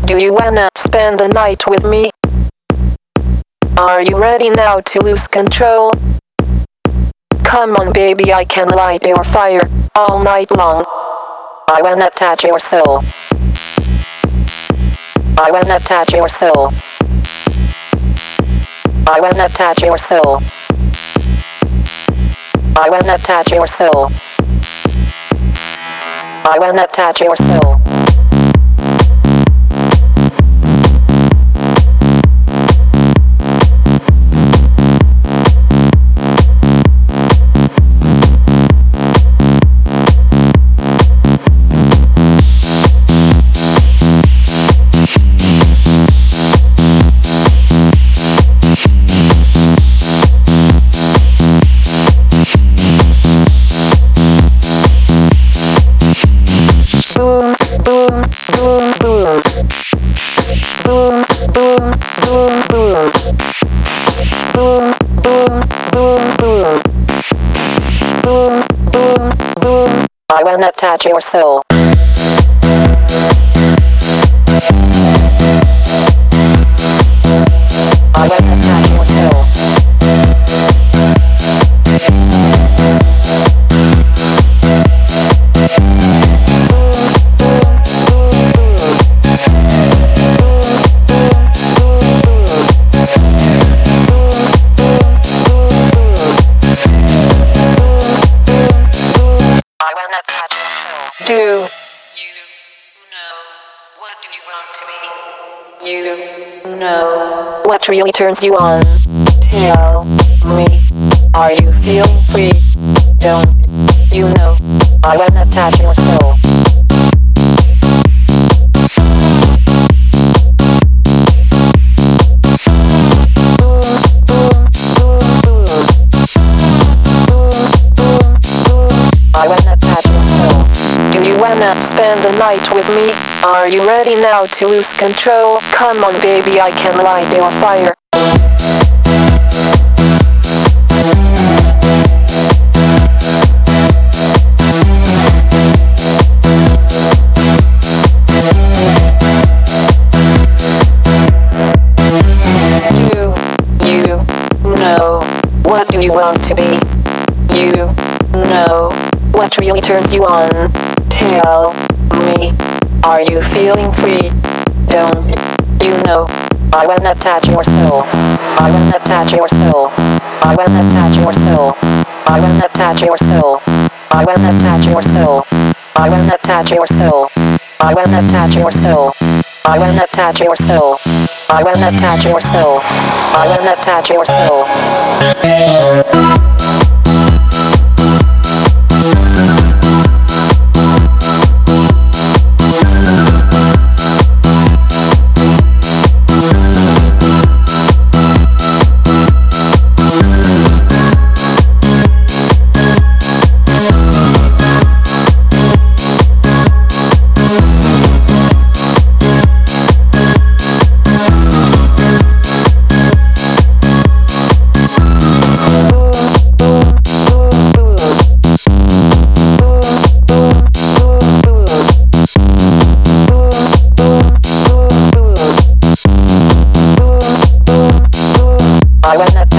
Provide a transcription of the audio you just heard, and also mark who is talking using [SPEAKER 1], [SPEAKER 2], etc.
[SPEAKER 1] Do you wanna spend the night with me? Are you ready now to lose control? Come on baby, I can light your fire all night long. I wanna touch your soul. I wanna touch your soul. I wanna touch your soul. I wanna touch your soul. I wanna touch your soul. I wanna touch your soul. I wanna touch your soul. Do you know what do you want to be? You know what really turns you on? Tell me, are you feeling free? Don't you know I wanna touch your soul? I wanna touch your soul. Do you wanna spend the night with me? Are you ready now to lose control? Come on baby, I can light your fire. Do you know what do you want to be? You know what really turns you on? Tell me, are you feeling free? Don't you know I wanna touch your soul? I wanna touch your soul. I wanna touch your soul. I wanna touch your soul. I wanna touch your soul. I wanna touch your soul. I wanna touch your soul. I wanna touch your soul. I wanna touch your soul. I wanna touch your soul. I wanna